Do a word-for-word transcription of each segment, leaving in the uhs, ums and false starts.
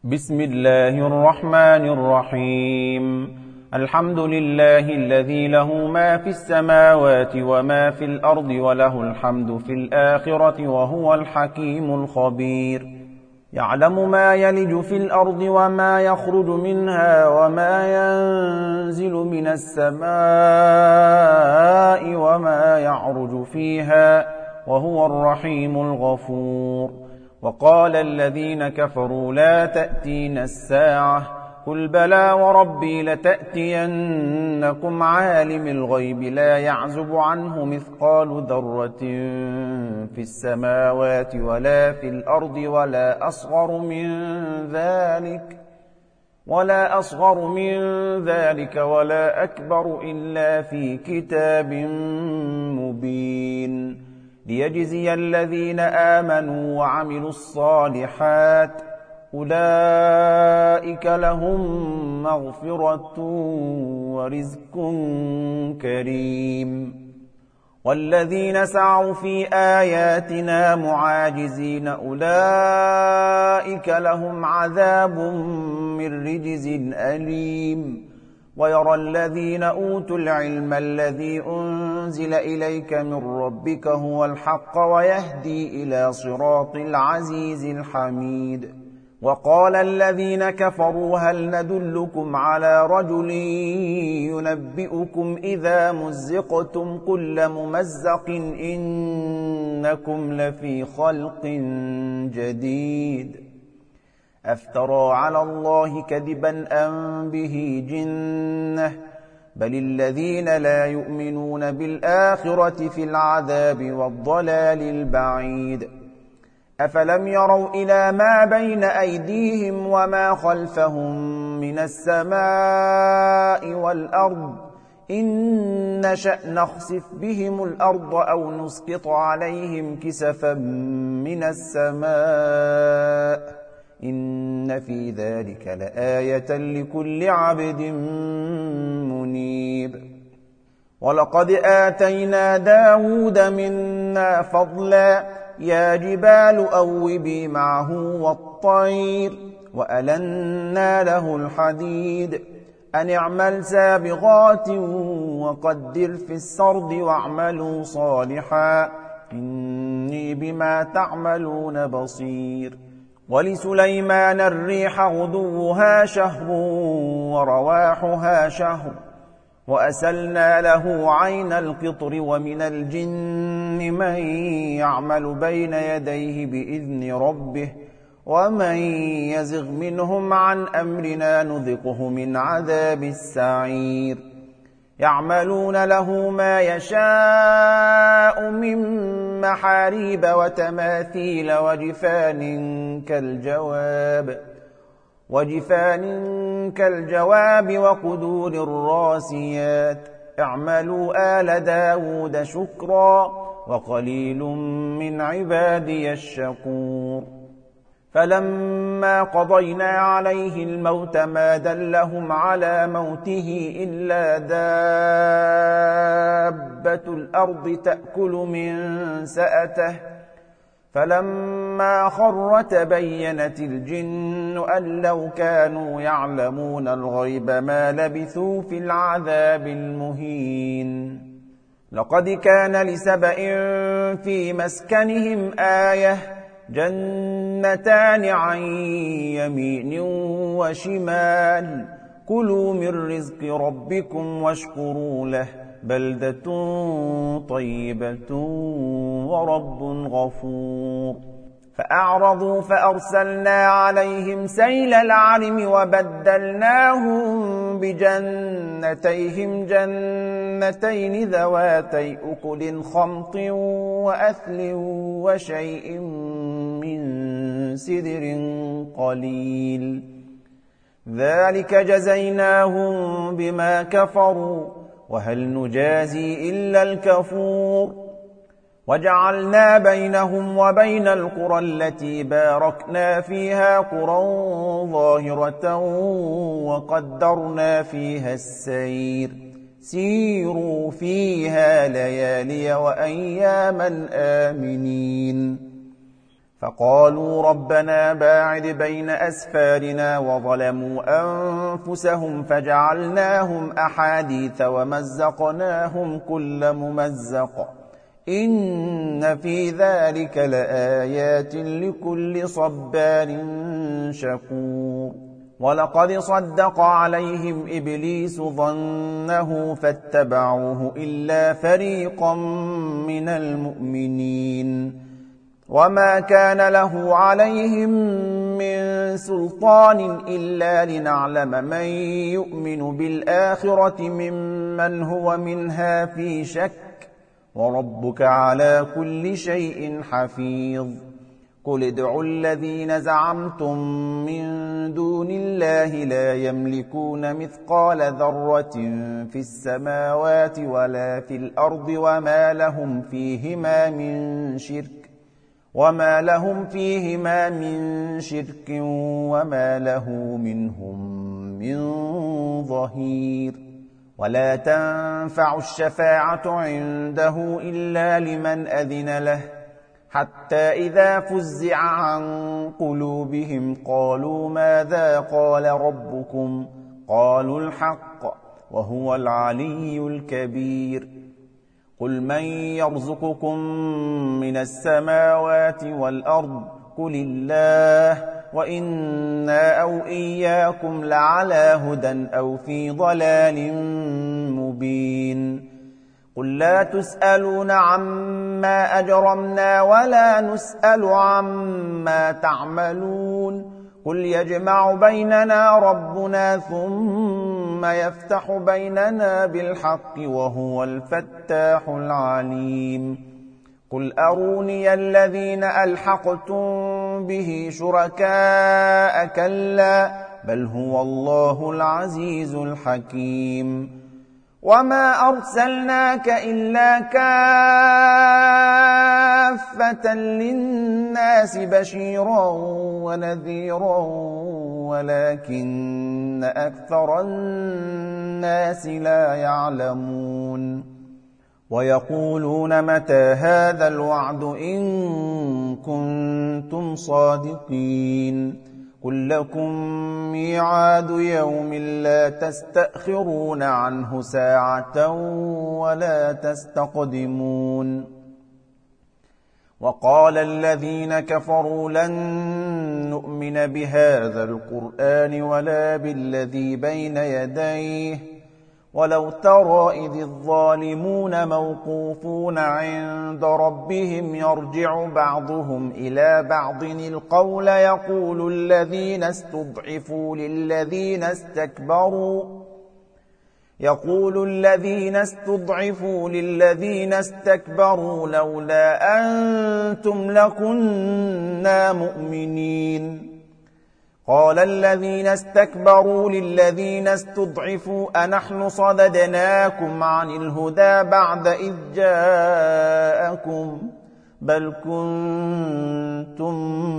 بسم الله الرحمن الرحيم. الحمد لله الذي له ما في السماوات وما في الأرض وله الحمد في الآخرة وهو الحكيم الخبير. يعلم ما يلج في الأرض وما يخرج منها وما ينزل من السماء وما يعرج فيها وهو الرحيم الغفور. وقال الذين كفروا لا تأتينا الساعة قل بلى وربي لتأتينكم عالم الغيب لا يعزب عنه مثقال ذرة في السماوات ولا في الأرض ولا أصغر من ذلك ولا أصغر من ذلك ولا أكبر إلا في كتاب مبين ليجزي الذين آمنوا وعملوا الصالحات أولئك لهم مغفرة ورزق كريم. والذين سعوا في آياتنا معاجزين أولئك لهم عذاب من رجز أليم. ويرى الذين أوتوا العلم الذي أنزل إليك من ربك هو الحق ويهدي إلى صراط العزيز الحميد. وقال الذين كفروا هل ندلكم على رجل ينبئكم إذا مزقتم كل ممزق إنكم لفي خلق جديد. أفترى على الله كذبا أم به جنة بل الذين لا يؤمنون بالآخرة في العذاب والضلال البعيد. أفلم يروا إلى ما بين أيديهم وما خلفهم من السماء والأرض إن نشأ نخسف بهم الأرض أو نسقط عليهم كسفا من السماء إن في ذلك لآية لكل عبد منيب. ولقد آتينا داود منا فضلا يا جبال أوبي معه والطير وألنا له الحديد أن اعمل سابغات وقدر في السرد واعملوا صالحا إني بما تعملون بصير. ولسليمان الريح غدوها شهر ورواحها شهر وأسلنا له عين القطر ومن الجن من يعمل بين يديه بإذن ربه ومن يزغ منهم عن أمرنا نذقه من عذاب السعير. يعملون له ما يشاء من محاريب وتماثيل وجفان كالجواب وجفان كالجواب وقدور الراسيات اعملوا آل داود شكرا وقليل من عبادي الشكور. فلما قضينا عليه الموت ما دلهم على موته إلا دابة الأرض تأكل من سأته فلما خر تبينت الجن أن لو كانوا يعلمون الغيب ما لبثوا في العذاب المهين. لقد كان لسبإ في مسكنهم آية جنتان عن يمين وشمال كلوا من رزق ربكم واشكروا له بلدة طيبة ورب غفور. فأعرضوا فأرسلنا عليهم سيل العرم وبدلناهم بجنتيهم جنتين ذواتي أكل خمط وأثل وشيء من سدر قليل ذلك جزيناهم بما كفروا وهل نجازي إلا الكفور. وجعلنا بينهم وبين القرى التي باركنا فيها قرى ظاهرة وقدرنا فيها السير سيروا فيها ليالي وأياما آمنين. فقالوا ربنا باعد بين أسفارنا وظلموا أنفسهم فجعلناهم أحاديث ومزقناهم كل ممزق إن في ذلك لآيات لكل صبار شكور ولقد صدق عليهم إبليس ظنه فاتبعوه إلا فريقا من المؤمنين وما كان له عليهم من سلطان إلا لنعلم من يؤمن بالآخرة ممن هو منها في شك وربك على كل شيء حفيظ قل ادعوا الذين زعمتم من دون الله لا يملكون مثقال ذرة في السماوات ولا في الأرض وما لهم فيهما من شرك وما لهم فيهما من شرك وما له منهم من ظهير ولا تنفع الشفاعة عنده إلا لمن أذن له حتى إذا فزع عن قلوبهم قالوا ماذا قال ربكم قالوا الحق وهو العلي الكبير قل من يرزقكم من السماوات والأرض قل الله وإنا أو إياكم لعلى هدى أو في ضلال مبين قل لا تسألون عما أجرمنا ولا نسأل عما تعملون قل يجمع بيننا ربنا ثم يفتح بيننا بالحق وهو الفتاح العليم قل أروني الذين ألحقتم به شركاء كلا بل هو الله العزيز الحكيم وما أرسلناك إلا كافة للناس بشيرا ونذيرا ولكن أكثر الناس لا يعلمون ويقولون متى هذا الوعد إن كنتم صادقين قل لكم ميعاد يوم لا تستأخرون عنه ساعة ولا تستقدمون وقال الذين كفروا لن نؤمن بهذا القرآن ولا بالذي بين يديه ولو ترى إذ الظالمون موقوفون عند ربهم يرجع بعضهم إلى بعض القول يقول الذين استضعفوا للذين استكبروا يقول الذين استضعفوا للذين استكبروا لولا أنتم لكنا مؤمنين قال الذين استكبروا للذين استضعفوا أنحن صددناكم عن الهدى بعد إذ جاءكم بل كنتم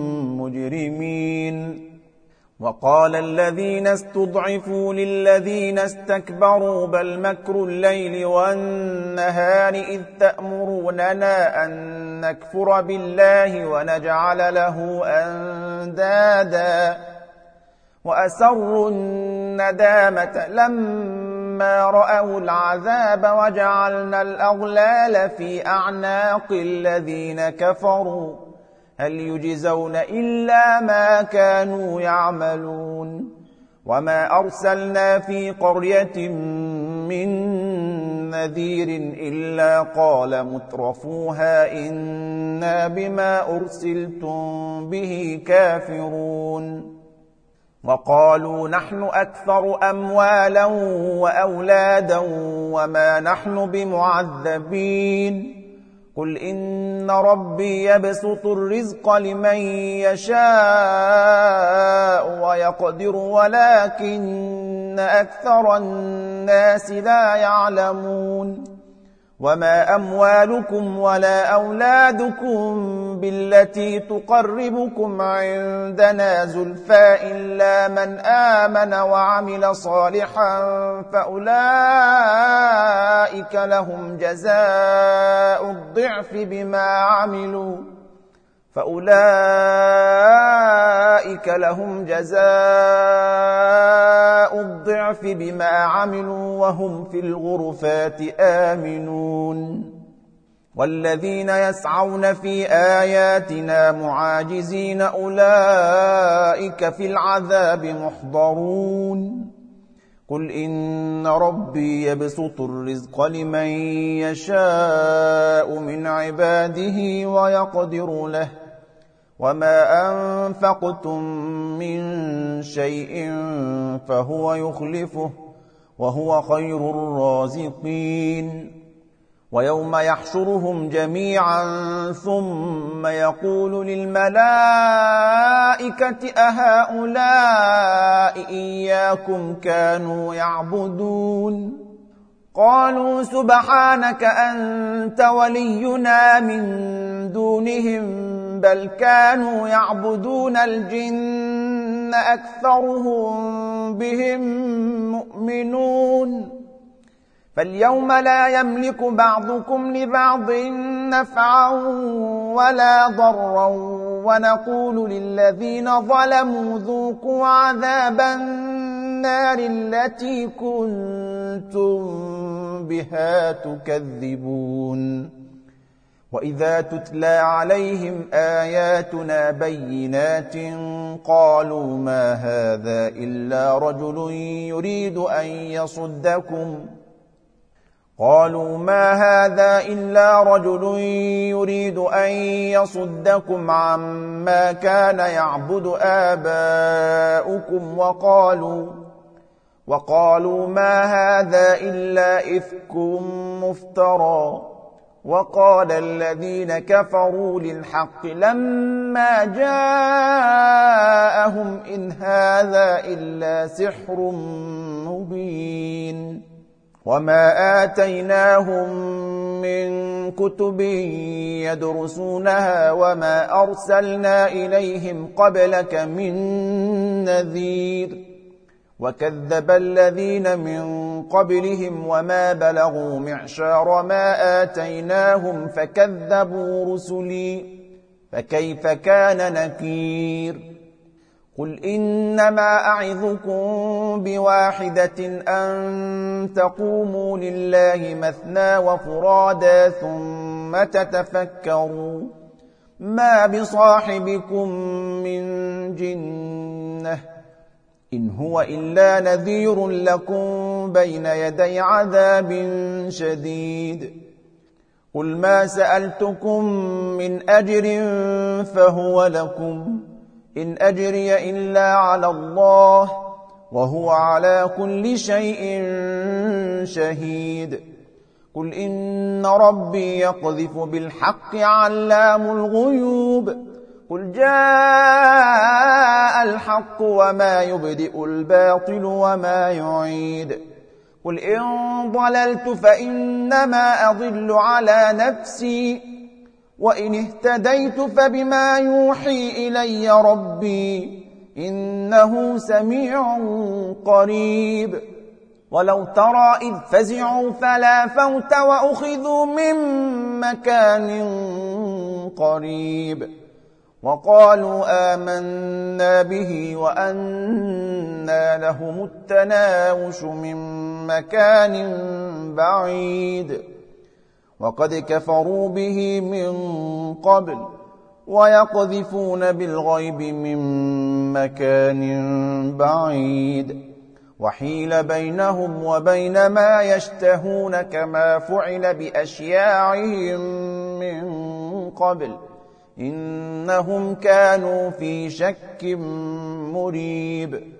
مجرمين وقال الذين استضعفوا للذين استكبروا بل مكر الليل والنهار إذ تأمروننا أن نكفر بالله ونجعل له أندادا وأسروا الندامة لما رأوا العذاب وجعلنا الأغلال في أعناق الذين كفروا هل يجزون إلا ما كانوا يعملون وما أرسلنا في قرية من نذير إلا قال مترفوها إنا بما أرسلتم به كافرون وقالوا نحن أكثر أموالا وأولادا وما نحن بمعذبين قل إن ربي يبسط الرزق لمن يشاء ويقدر ولكن أكثر الناس لا يعلمون وما أموالكم ولا أولادكم بالتي تقربكم عندنا زلفى إلا من آمن وعمل صالحا فأولئك لهم جزاء الضعف بما عملوا فأولئك لهم جزاء الضعف بما عملوا وهم في الغرفات آمنون والذين يسعون في آياتنا معاجزين أولئك في العذاب محضرون قل إن ربي يبسط الرزق لمن يشاء من عباده ويقدر له وما أنفقتم من شيء فهو يخلفه وهو خير الرازقين ويوم يحشرهم جميعا ثم يقول للملائكة أهؤلاء إياكم كانوا يعبدون قالوا سبحانك أنت ولينا من دونهم بل كانوا يعبدون الجن أكثرهم بهم مؤمنون فاليوم لا يملك بعضكم لبعض نفعا ولا ضرا ونقول للذين ظلموا ذوقوا عذاب النار التي كنتم بها تكذبون وإذا تتلى عليهم آياتنا بينات قالوا ما هذا إلا رجل يريد أن يصدكم قالوا ما هذا إلا رجل يريد أن يصدكم عما كان يعبد آباؤكم وقالوا وقالوا ما هذا إلا إفك مفترى وقال الذين كفروا للحق لما جاءهم إن هذا إلا سحر مبين وما آتيناهم من كتب يدرسونها وما أرسلنا إليهم قبلك من نذير وكذب الذين من قبلهم وما بلغوا معشار ما آتيناهم فكذبوا رسلي فكيف كان نكير قل إنما أعظكم بواحدة أن تقوموا لله مثنى وفرادا ثم تتفكروا ما بصاحبكم من جنة إن هو إلا نذير لكم بين يدي عذاب شديد قل ما سألتكم من أجر فهو لكم إن أجري إلا على الله وهو على كل شيء شهيد قل إن ربي يقذف بالحق علام الغيوب قل جاء الحق وما يبدئ الباطل وما يعيد قل إن ضللت فإنما أضل على نفسي وإن اهتديت فبما يوحي إلي ربي إنه سميع قريب ولو ترى إذ فزعوا فلا فوت وأخذوا من مكان قريب وقالوا آمنا به وأنى لهم التناوش من مكان بعيد وقد كفروا به من قبل ويقذفون بالغيب من مكان بعيد وحيل بينهم وبين ما يشتهون كما فعل بأشياعهم من قبل إنهم كانوا في شك مريب